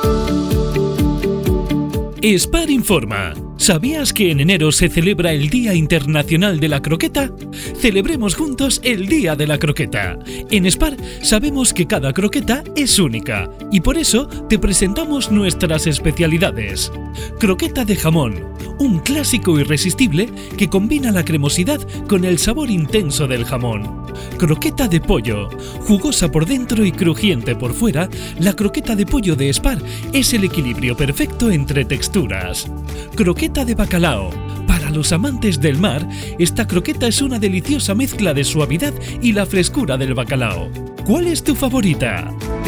Spar informa. ¿Sabías que en enero se celebra el Día Internacional de la Croqueta? Celebremos juntos el Día de la Croqueta. En Spar sabemos que cada croqueta es única y por eso te presentamos nuestras especialidades. Croqueta de jamón, un clásico irresistible que combina la cremosidad con el sabor intenso del jamón. Croqueta de pollo, jugosa por dentro y crujiente por fuera, la croqueta de pollo de Spar es el equilibrio perfecto entre texturas. Croqueta de bacalao. Para los amantes del mar, esta croqueta es una deliciosa mezcla de suavidad y la frescura del bacalao. ¿Cuál es tu favorita?